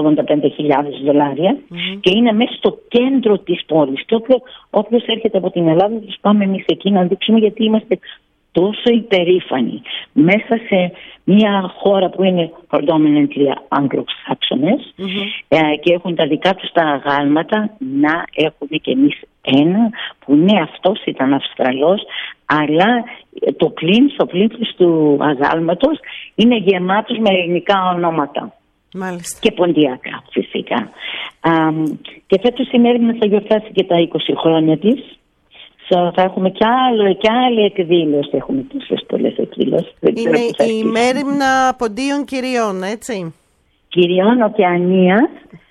$185,000 και είναι μέσα στο κέντρο της πόλης. Και όποιος έρχεται από την Ελλάδα, τους πάμε εμείς εκεί να δείξουμε, γιατί είμαστε τόσο υπερήφανοι μέσα σε μια χώρα που είναι predominantly Anglo-Saxons και έχουν τα δικά τους τα αγάλματα, να έχουμε και εμείς ένα που ναι, αυτός ήταν Αυστραλός, αλλά το πλήθος του αγάλματος είναι γεμάτος με ελληνικά ονόματα. Μάλιστα. Και ποντιακά φυσικά. Και φέτος η Μέριμνα θα γιορτάσει και τα 20 χρόνια της. Θα έχουμε κι άλλη εκδήλωση. Έχουμε τόσες πολλές εκδηλώσεις. Είναι η Μέριμνα Ποντίων Κυριών, έτσι? Κυριών Οκεανίας,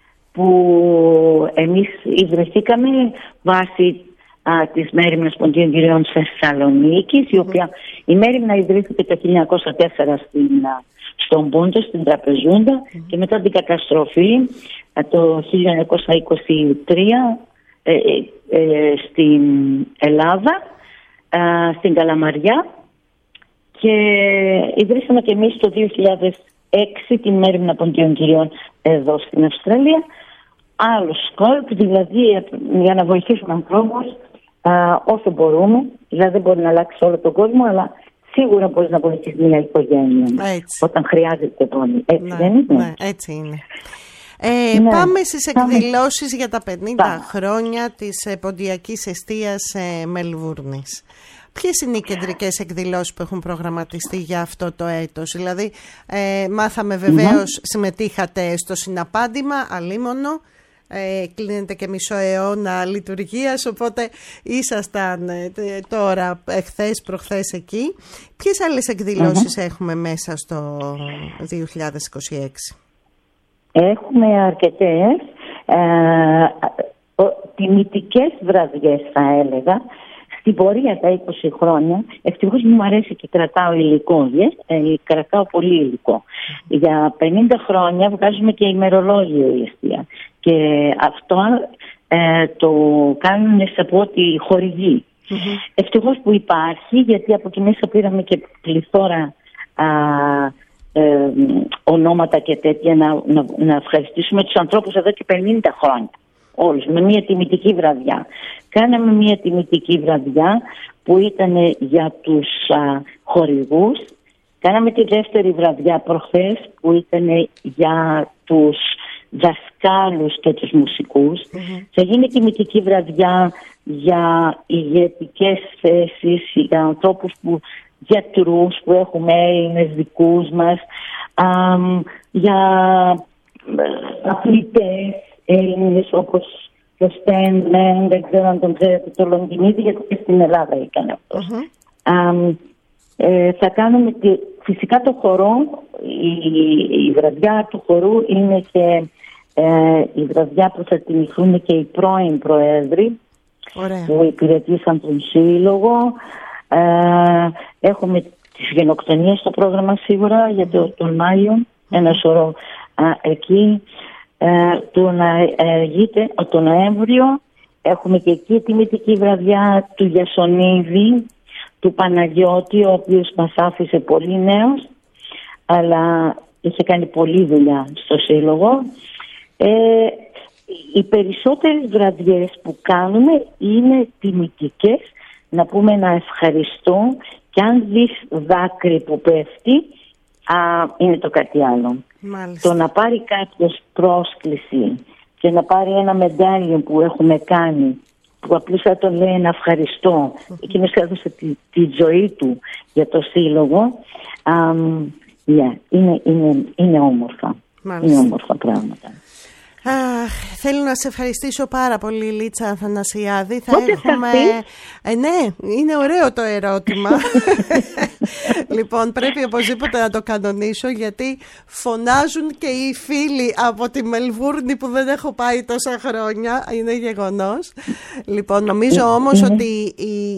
που εμείς ιδρυθήκαμε βάσει της Μέριμνας Ποντίων Κυριών Θεσσαλονίκης, η οποία η Μέριμνα ιδρύθηκε το 1904 στον Πόντο, στην Τραπεζούντα, και μετά την καταστροφή το 1923 στην Ελλάδα, στην Καλαμαριά, και ιδρύσαμε και εμείς το 2006 την Μέριμνα Ποντίων Κυριών εδώ στην Αυστραλία. Άλλο σκοπ, δηλαδή για να βοηθήσουμε ανθρώπους όσο μπορούμε. Δηλαδή δεν μπορεί να αλλάξει όλο τον κόσμο, αλλά σίγουρα μπορεί να βοηθήσει μια οικογένεια όταν χρειάζεται το. Έτσι δεν είναι? Ναι, έτσι είναι. Πάμε στις εκδηλώσεις για τα 50 χρόνια της ποντιακής εστίας Μελβούρνης. Ποιες είναι οι κεντρικές εκδηλώσεις που έχουν προγραμματιστεί για αυτό το έτος? Δηλαδή, μάθαμε βεβαίως, συμμετείχατε στο συναπάντημα, αλίμονο, κλείνεται και μισό αιώνα λειτουργίας, οπότε ήσασταν τώρα χθες, προχθές εκεί. Ποιες άλλες εκδηλώσεις έχουμε μέσα στο 2026? Έχουμε αρκετές τιμητικές βραδιές, θα έλεγα. Στην πορεία τα 20 χρόνια, ευτυχώς μου αρέσει και κρατάω υλικό, κρατάω πολύ υλικό. Για 50 χρόνια βγάζουμε και ημερολόγιο η εστία. Και αυτό το κάνουν σε από ό,τι χορηγεί. Ευτυχώς που υπάρχει, γιατί από εκεί μέσα πήραμε και πληθώρα ονόματα και τέτοια, να ευχαριστήσουμε τους ανθρώπους εδώ και 50 χρόνια. Όλους, με μια τιμητική βραδιά. Κάναμε μια τιμητική βραδιά που ήταν για τους χορηγούς. Κάναμε τη δεύτερη βραδιά προχθές που ήταν για τους δασκάλους και τους μουσικούς. Θα γίνει τιμητική βραδιά για ηγετικές θέσεις, για ανθρώπους γιατρούς που έχουμε, Έλληνες δικούς μας, για αθλητές Έλληνες όπως το Στένμεν, δεν ξέρω αν τον ξέρετε, το Λονγκινίδη, γιατί και στην Ελλάδα έκανε αυτός. Θα κάνουμε φυσικά το χορό, η βραδιά του χορού είναι και η βραδιά που θα τιμηθούν και οι πρώην προέδροι που υπηρετήσαν τον Σύλλογο. Έχουμε τις γενοκτονίες στο πρόγραμμα σίγουρα για τον Μάιο, ένα σωρό εκεί. Το Νοέμβριο έχουμε και εκεί τιμητική βραδιά του Γιασονίδη, του Παναγιώτη, ο οποίος μας άφησε πολύ νέος, αλλά είχε κάνει πολλή δουλειά στο Σύλλογο. Οι περισσότερες βραδιές που κάνουμε είναι τιμητικές, να πούμε ένα ευχαριστώ, και αν δεις δάκρυ που πέφτει, είναι το κάτι άλλο. Μάλιστα. Το να πάρει κάποιος πρόσκληση και να πάρει ένα μεντάλιο που έχουμε κάνει, που απλώς θα τον λέει ένα ευχαριστώ, εκείνος έδωσε τη ζωή του για το Σύλλογο, είναι όμορφα. Μάλιστα. Είναι όμορφα πράγματα. Θέλω να σε ευχαριστήσω πάρα πολύ, Λίτσα Αθανασιάδη. Ναι, είναι ωραίο το ερώτημα. Λοιπόν, πρέπει οπωσδήποτε να το κανονίσω, γιατί φωνάζουν και οι φίλοι από τη Μελβούρνη που δεν έχω πάει τόσα χρόνια. Είναι γεγονός. Λοιπόν, νομίζω όμως ότι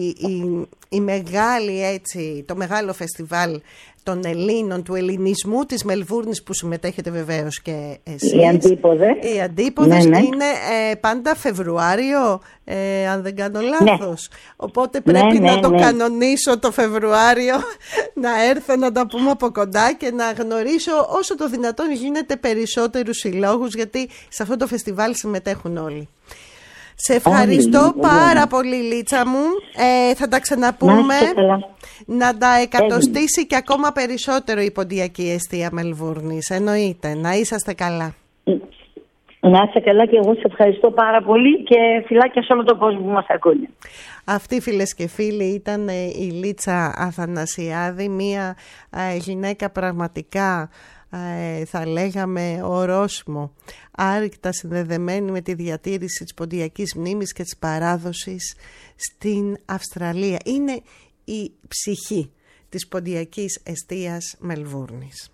το μεγάλο φεστιβάλ των Ελλήνων, του ελληνισμού της Μελβούρνης, που συμμετέχετε βεβαίως και εσείς. Οι αντίποδες είναι πάντα Φεβρουάριο, αν δεν κάνω λάθος. Οπότε πρέπει να το κανονίσω το Φεβρουάριο, να έρθω να τα πούμε από κοντά και να γνωρίσω όσο το δυνατόν γίνεται περισσότερους συλλόγους, γιατί σε αυτό το φεστιβάλ συμμετέχουν όλοι. Σε ευχαριστώ πάρα πολύ, Λίτσα μου. Θα τα ξαναπούμε. Να τα εκατοστήσει και ακόμα περισσότερο η ποντιακή εστία Μελβούρνης. Εννοείται. Να είσαστε καλά. Να είστε καλά, και εγώ σε ευχαριστώ πάρα πολύ και φιλάκια σε όλο τον κόσμο που μας ακούνε. Αυτή, φίλες και φίλοι, ήταν η Λίτσα Αθανασιάδη, μια γυναίκα πραγματικά, θα λέγαμε, ορόσημο, άρρηκτα συνδεδεμένη με τη διατήρηση της ποντιακής μνήμης και της παράδοσης στην Αυστραλία. Είναι η ψυχή της ποντιακής εστίας Μελβούρνης.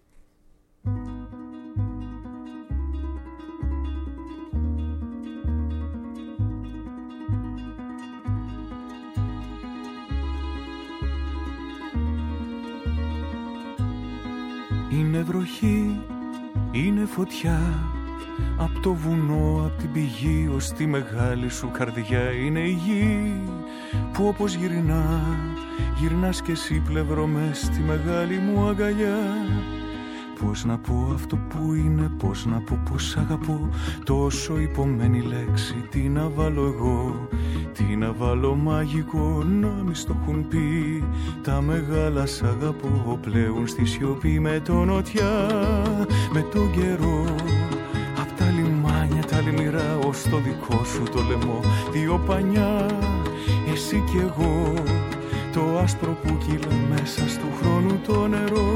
Είναι βροχή, είναι φωτιά, απ' το βουνό, απ' την πηγή ως τη μεγάλη σου καρδιά. Είναι η γη που όπως γυρνάς κι εσύ πλευρό μες στη μεγάλη μου αγκαλιά. Πώς να πω αυτό που είναι, πώς να πω πως αγαπώ, τόσο υπομένη λέξη, τι να βάλω εγώ, τι να βάλω μαγικό, να μη στο έχουν πει τα μεγάλα σ' αγαπώ, πλέον στη σιωπή με το νοτιά, με τον καιρό. Απ' πω στο δικό σου το λαιμό. Δύο πανιά, εσύ κι εγώ, το άσπρο που κύλα μέσα στου χρόνου το νερό.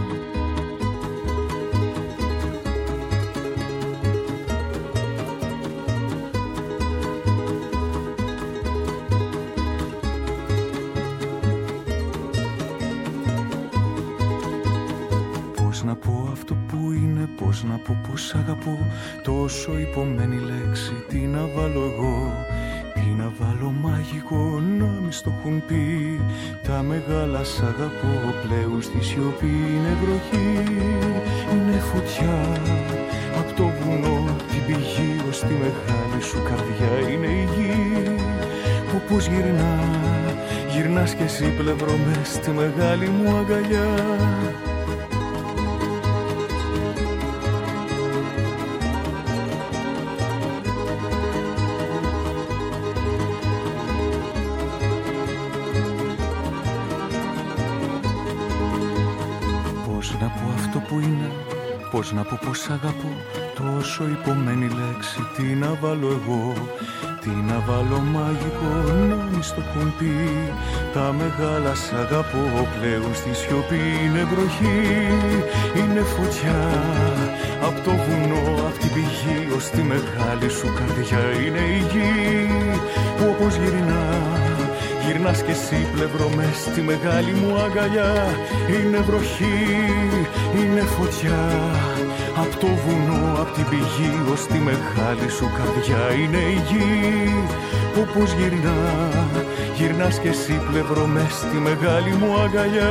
Πώς να πω αυτό που είναι, πώς να πω πως αγαπώ, τόσο υπομένη λέξη, τι να βάλω εγώ. Τι να βάλω μαγικό, να μη στο έχουν πει. Τα μεγάλα σ' αγαπώ πλέον στη σιωπή. Είναι βροχή, είναι φωτιά, απ' το βουνό, την πηγή ως τη μεγάλη σου καρδιά. Είναι η γη που πως γυρνάς κι εσύ πλευρό μες στη μεγάλη μου αγκαλιά. Πώς να πω πως αγαπώ, τόσο υπομένη λέξη, τι να βάλω εγώ. Τι να βάλω μαγικό, να μη στο έχουν πει. Τα μεγάλα σ' αγαπώ πλέον στη σιωπή. Είναι βροχή, είναι φωτιά, απ' το βουνό, απ' την πηγή ως τη μεγάλη σου καρδιά. Είναι η γη που όπως γυρνάς κι εσύ πλευρό μες στη μεγάλη μου αγκαλιά. Είναι βροχή, είναι φωτιά, απ' το βουνό, απ' την πηγή ως τη μεγάλη σου καρδιά. Είναι η γη που όπως γυρνάς κι εσύ πλευρό μες στη μεγάλη μου αγκαλιά.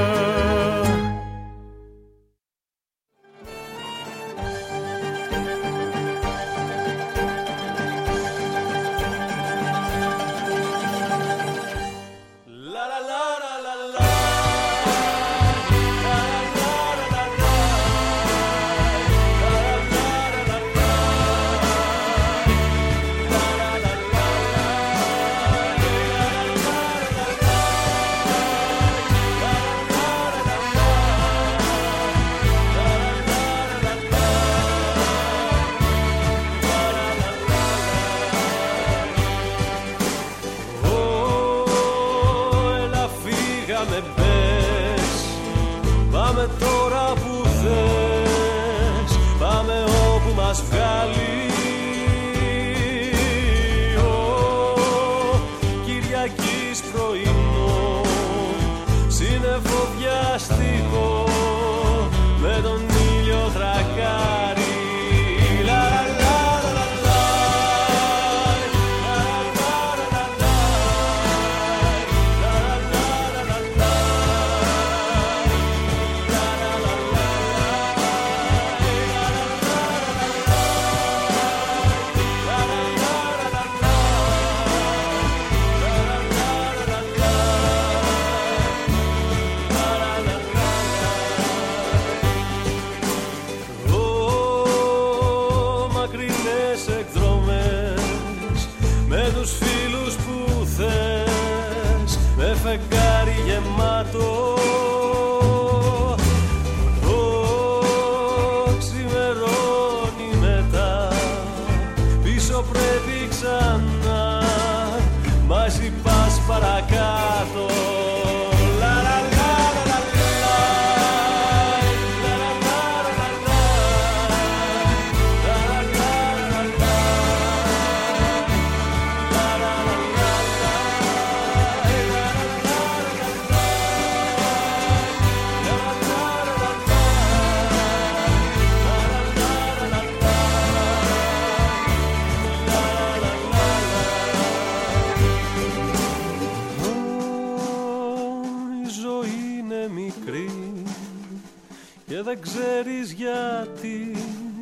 δεν ξέρεις γιατί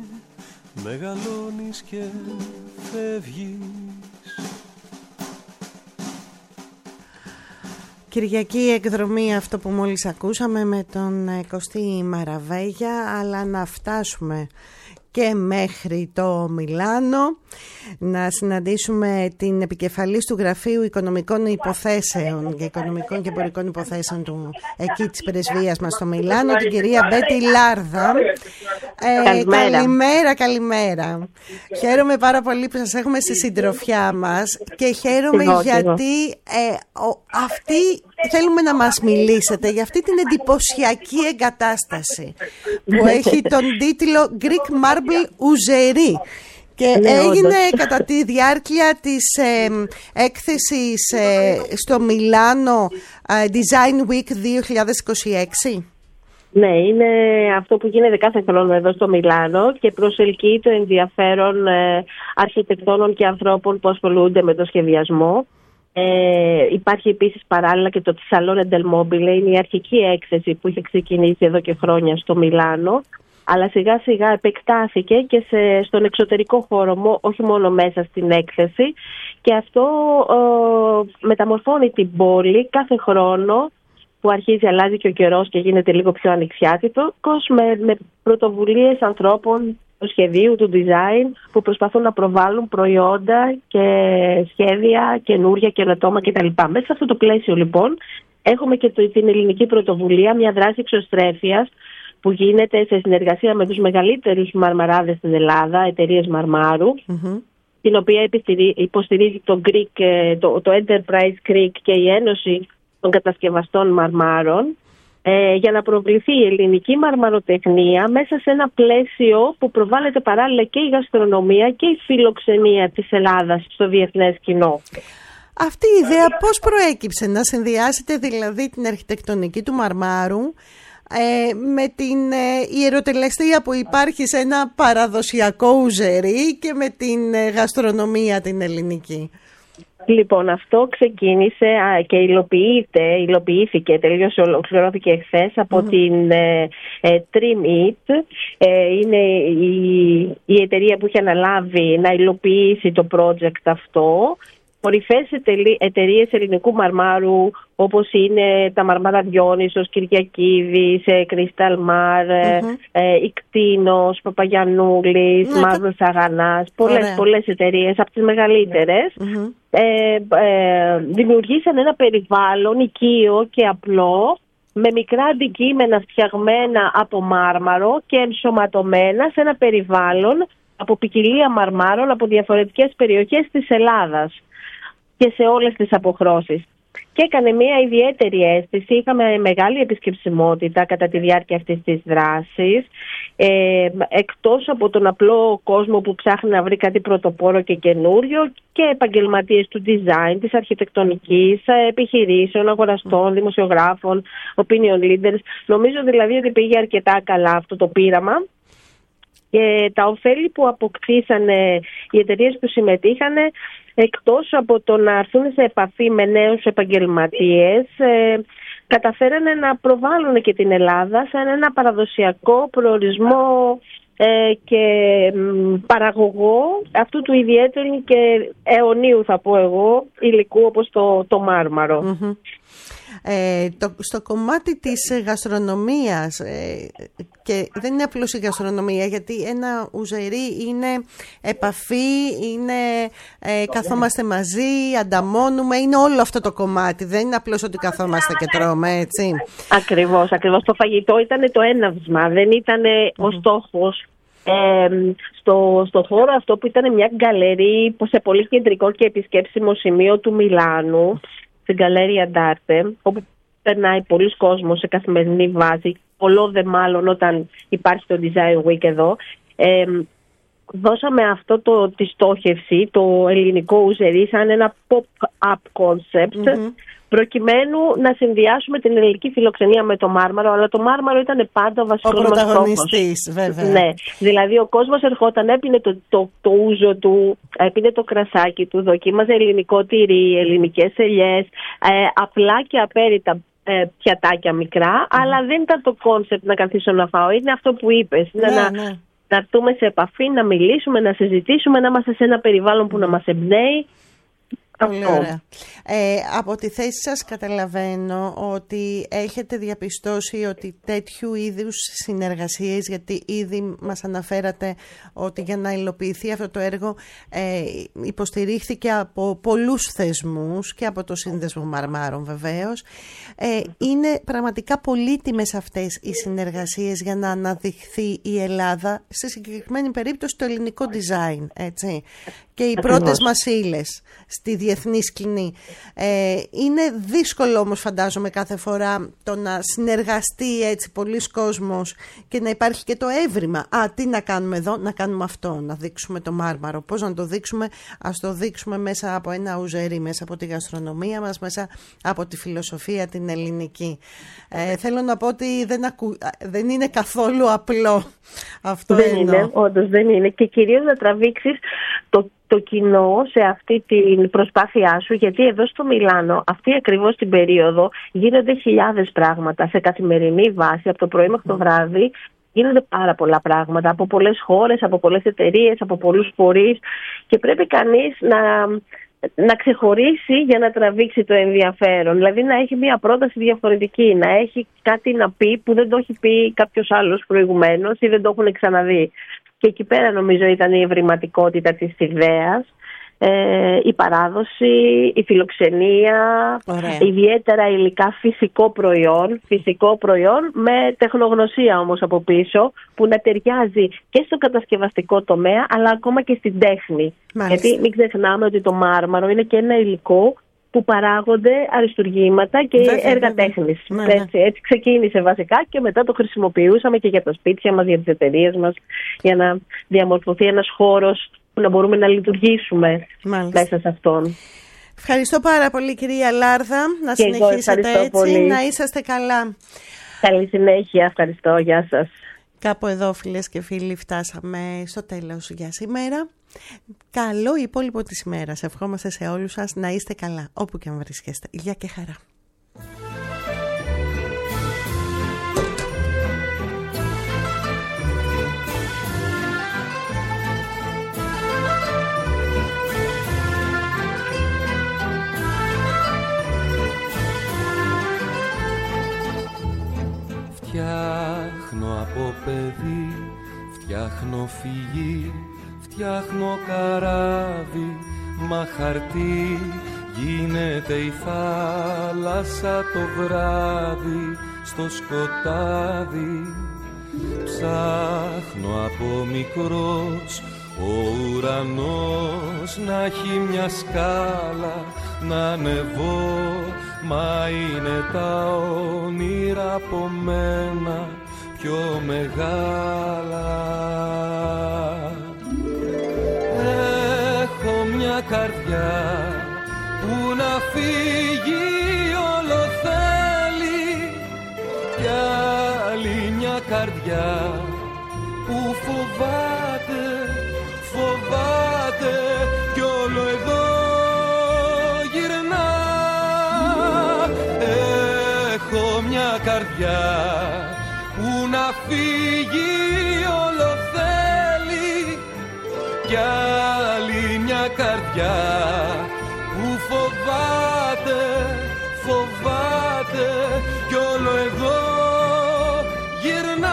μεγαλώνεις και φεύγεις. Κυριακή εκδρομή αυτό που μόλις ακούσαμε με τον Κωστή Μαραβέγια, αλλά να φτάσουμε και μέχρι το Μιλάνο να συναντήσουμε την επικεφαλής του Γραφείου Οικονομικών Υποθέσεων και Οικονομικών και Εμπορικών Υποθέσεων του εκεί της πρεσβείας μας στο Μιλάνο, την κυρία Μπέτη Λάρδα. Καλημέρα. Χαίρομαι πάρα πολύ που σας έχουμε στη συντροφιά μας και χαίρομαι γιατί θέλουμε να μας μιλήσετε για αυτή την εντυπωσιακή εγκατάσταση που έχει τον τίτλο Greek Marble Ouzeri και έγινε κατά τη διάρκεια της έκθεσης στο Μιλάνο Design Week 2026. Ναι, είναι αυτό που γίνεται κάθε χρόνο εδώ στο Μιλάνο και προσελκύει το ενδιαφέρον αρχιτεκτόνων και ανθρώπων που ασχολούνται με το σχεδιασμό. Υπάρχει επίσης παράλληλα και το Salone del Mobile, είναι η αρχική έκθεση που είχε ξεκινήσει εδώ και χρόνια στο Μιλάνο, αλλά σιγά σιγά επεκτάθηκε και στον εξωτερικό χώρο, όχι μόνο μέσα στην έκθεση, και αυτό μεταμορφώνει την πόλη κάθε χρόνο που αρχίζει, αλλάζει και ο καιρός και γίνεται λίγο πιο ανοιξιάτικος, με πρωτοβουλίες ανθρώπων του σχεδίου, του design, που προσπαθούν να προβάλλουν προϊόντα και σχέδια καινούρια, καινοτόμα κτλ. Μέσα σε αυτό το πλαίσιο λοιπόν έχουμε και την ελληνική πρωτοβουλία, μια δράση εξωστρέφειας που γίνεται σε συνεργασία με τους μεγαλύτερους μαρμαράδες στην Ελλάδα, εταιρείες μαρμάρου, την οποία υποστηρίζει το Enterprise Greek και η Ένωση των Κατασκευαστών Μαρμάρων, για να προβληθεί η ελληνική μαρμαροτεχνία μέσα σε ένα πλαίσιο που προβάλλεται παράλληλα και η γαστρονομία και η φιλοξενία της Ελλάδας στο διεθνές κοινό. Αυτή η ιδέα πώς προέκυψε, να συνδυάσετε δηλαδή την αρχιτεκτονική του μαρμάρου με την ιεροτελεστία που υπάρχει σε ένα παραδοσιακό Ουζερί και με την γαστρονομία την ελληνική? Λοιπόν, αυτό ξεκίνησε και υλοποιήθηκε, ολοκληρώθηκε εχθές από την Trim It. Είναι η εταιρεία που έχει αναλάβει να υλοποιήσει το project αυτό. Κορυφαίες εταιρείες ελληνικού μαρμάρου, όπως είναι τα Μαρμάρα Διόνυσος, Κυριακίδης, Crystal Mar, Ικτίνος, Παπαγιαννούλης, Μαύρος Αγανάς, πολλές εταιρείες από τις μεγαλύτερες. Δημιουργήσαν ένα περιβάλλον οικείο και απλό, με μικρά αντικείμενα φτιαγμένα από μάρμαρο και ενσωματωμένα σε ένα περιβάλλον από ποικιλία μαρμάρων από διαφορετικές περιοχές της Ελλάδας και σε όλες τις αποχρώσεις. Και έκανε μια ιδιαίτερη αίσθηση, είχαμε μεγάλη επισκεψιμότητα κατά τη διάρκεια αυτής της δράσης, εκτός από τον απλό κόσμο που ψάχνει να βρει κάτι πρωτοπόρο και καινούριο, και επαγγελματίες του design, της αρχιτεκτονικής, επιχειρήσεων, αγοραστών, δημοσιογράφων, opinion leaders. Νομίζω δηλαδή ότι πήγε αρκετά καλά αυτό το πείραμα. Και τα ωφέλη που αποκτήσανε οι εταιρείες που συμμετείχαν, εκτός από το να έρθουν σε επαφή με νέους επαγγελματίες, καταφέρανε να προβάλλουν και την Ελλάδα σαν ένα παραδοσιακό προορισμό και παραγωγό αυτού του ιδιαίτερου και αιωνίου, θα πω εγώ, υλικού όπως το μάρμαρο. Στο κομμάτι της γαστρονομίας, και δεν είναι απλώς η γαστρονομία, γιατί ένα ουζερί είναι επαφή, είναι καθόμαστε μαζί, ανταμώνουμε, είναι όλο αυτό το κομμάτι, δεν είναι απλώς ότι καθόμαστε και τρώμε, έτσι. Ακριβώς. Το φαγητό ήταν το έναυσμα, δεν ήταν ο στόχος. Στο χώρο αυτό που ήταν μια γκαλερί σε πολύ κεντρικό και επισκέψιμο σημείο του Μιλάνου, στην Γκαλέρια Ντάρτε, όπου περνάει πολλοί κόσμος σε καθημερινή βάση, πολλό δε μάλλον όταν υπάρχει το Design Week εδώ, δώσαμε αυτό τη στόχευση, το ελληνικό ουζερί, σαν ένα pop-up concept, προκειμένου να συνδυάσουμε την ελληνική φιλοξενία με το μάρμαρο, αλλά το μάρμαρο ήταν πάντα ο βασικός μας πρωταγωνιστής, βέβαια. Ναι, δηλαδή ο κόσμος ερχόταν, έπινε το ούζο του, έπινε το κρασάκι του, δοκίμαζε ελληνικό τυρί, ελληνικές ελιές, απλά και απέριτα πιατάκια μικρά, αλλά δεν ήταν το κόνσεπτ να καθίσω να φάω, είναι αυτό που είπες, να έρθουμε σε επαφή, να μιλήσουμε, να συζητήσουμε, να είμαστε σε ένα περιβάλλον που να μας εμπνέει. Πολύ ωραία. Από τη θέση σας καταλαβαίνω ότι έχετε διαπιστώσει ότι τέτοιου είδους συνεργασίες, γιατί ήδη μας αναφέρατε ότι για να υλοποιηθεί αυτό το έργο υποστηρίχθηκε από πολλούς θεσμούς και από το Σύνδεσμο Μαρμάρων βεβαίως. Είναι πραγματικά πολύτιμες αυτές οι συνεργασίες για να αναδειχθεί η Ελλάδα, στη συγκεκριμένη περίπτωση το ελληνικό design, έτσι, και οι πρώτες μας ύλες στη διεθνή σκηνή. Είναι δύσκολο όμως, φαντάζομαι, κάθε φορά το να συνεργαστεί έτσι πολλοί κόσμος και να υπάρχει και το έβριμα. Τι να κάνουμε εδώ, να κάνουμε αυτό, να δείξουμε το Μάρμαρο. Πώς να το δείξουμε? Ας το δείξουμε μέσα από ένα ουζερί, μέσα από τη γαστρονομία μας, μέσα από τη φιλοσοφία την ελληνική. Θέλω να πω ότι δεν είναι καθόλου απλό αυτό. Δεν είναι, όντως δεν είναι. Και κυρίως να τραβήξεις το κοινό σε αυτή την προσπάθειά σου, γιατί εδώ στο Μιλάνο αυτή ακριβώς την περίοδο γίνονται χιλιάδες πράγματα σε καθημερινή βάση, από το πρωί μέχρι το βράδυ. Γίνονται πάρα πολλά πράγματα από πολλές χώρες, από πολλές εταιρείες, από πολλούς φορείς, και πρέπει κανείς να ξεχωρίσει για να τραβήξει το ενδιαφέρον. Δηλαδή να έχει μια πρόταση διαφορετική, να έχει κάτι να πει που δεν το έχει πει κάποιος άλλος προηγουμένως ή δεν το έχουν ξαναδεί. Και εκεί πέρα νομίζω ήταν η ευρηματικότητα της ιδέας, η παράδοση, η φιλοξενία, ιδιαίτερα υλικά, φυσικό προϊόν με τεχνογνωσία όμως από πίσω, που να ταιριάζει και στο κατασκευαστικό τομέα αλλά ακόμα και στην τέχνη. Μάλιστα. Γιατί μην ξεχνάμε ότι το μάρμαρο είναι και ένα υλικό που παράγονται αριστουργήματα και έργα τέχνης. Έτσι ξεκίνησε βασικά και μετά το χρησιμοποιούσαμε και για τα σπίτια μας, για τις εταιρείες μας, για να διαμορφωθεί ένας χώρος που να μπορούμε να λειτουργήσουμε μέσα σε αυτόν. Ευχαριστώ πάρα πολύ, κυρία Λάρδα. Να και συνεχίσετε έτσι, πολύ. Να είσαστε καλά. Καλή συνέχεια, ευχαριστώ, γεια σας. Κάπου εδώ, φίλες και φίλοι, φτάσαμε στο τέλος για σήμερα. Καλό υπόλοιπο της ημέρας. Ευχόμαστε σε όλους σας να είστε καλά, όπου και αν βρίσκεστε. Γεια και χαρά. Φτιάχνω από παιδί, φτιάχνω φυγή, φτιάχνω καράβι, μα χαρτί γίνεται η θάλασσα το βράδυ στο σκοτάδι. Ψάχνω από μικρός ο ουρανός να έχει μια σκάλα να ανεβώ, μα είναι τα όνειρα από μένα πιο μεγάλα. Έχω μια καρδιά που να φύγει όλο θέλει, κι άλλη μια καρδιά που φοβάται κι όλο εδώ γυρνά. Έχω μια καρδιά που να φύγει όλο θέλει, κι άλλη μια καρδιά που φοβάται κι όλο εδώ γυρνά.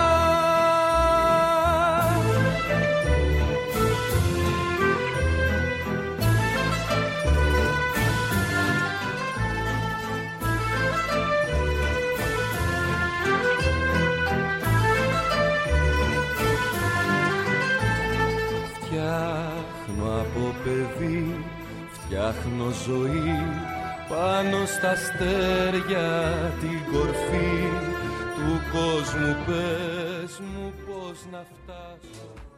Φτιάχνω από παιδί, φτιάχνω ζωή, πάνω στα αστέρια την κορφή του κόσμου. Πες μου πώς να φτάσω.